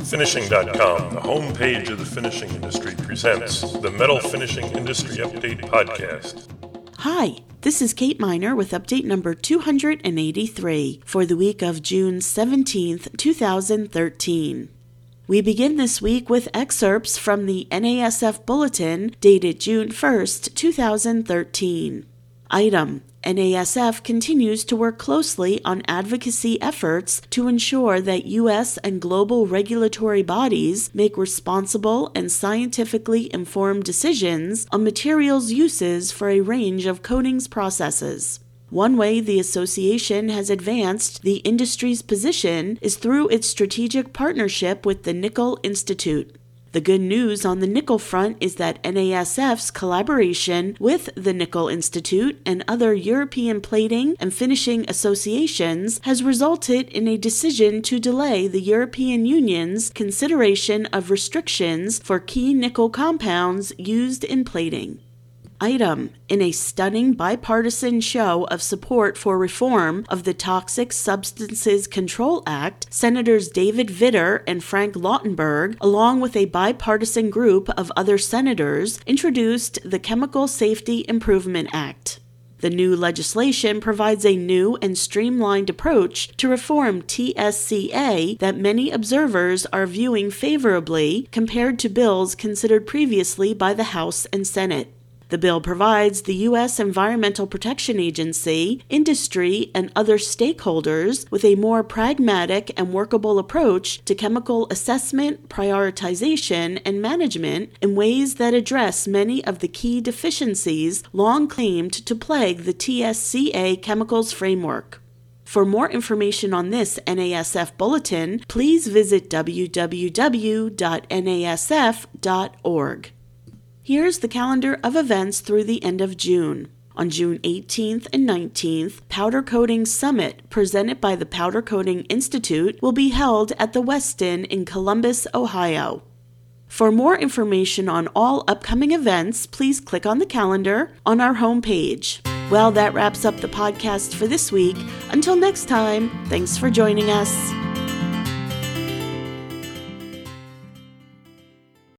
Finishing.com, the homepage of the finishing industry, presents the Metal Finishing Industry Update Podcast. Hi, this is Kate Miner with update number 283 for the week of June 17th, 2013. We begin this week with excerpts from the NASF Bulletin dated June 1st, 2013. Item: NASF continues to work closely on advocacy efforts to ensure that U.S. and global regulatory bodies make responsible and scientifically informed decisions on materials uses for a range of coatings processes. One way the association has advanced the industry's position is through its strategic partnership with the Nickel Institute. The good news on the nickel front is that NASF's collaboration with the Nickel Institute and other European plating and finishing associations has resulted in a decision to delay the European Union's consideration of restrictions for key nickel compounds used in plating. Item: in a stunning bipartisan show of support for reform of the Toxic Substances Control Act, Senators David Vitter and Frank Lautenberg, along with a bipartisan group of other senators, introduced the Chemical Safety Improvement Act. The new legislation provides a new and streamlined approach to reform TSCA that many observers are viewing favorably compared to bills considered previously by the House and Senate. The bill provides the U.S. Environmental Protection Agency, industry, and other stakeholders with a more pragmatic and workable approach to chemical assessment, prioritization, and management in ways that address many of the key deficiencies long claimed to plague the TSCA chemicals framework. For more information on this NASF bulletin, please visit www.nasf.org. Here's the calendar of events through the end of June. On June 18th and 19th, Powder Coating Summit, presented by the Powder Coating Institute, will be held at the Westin in Columbus, Ohio. For more information on all upcoming events, please click on the calendar on our homepage. Well, that wraps up the podcast for this week. Until next time, thanks for joining us.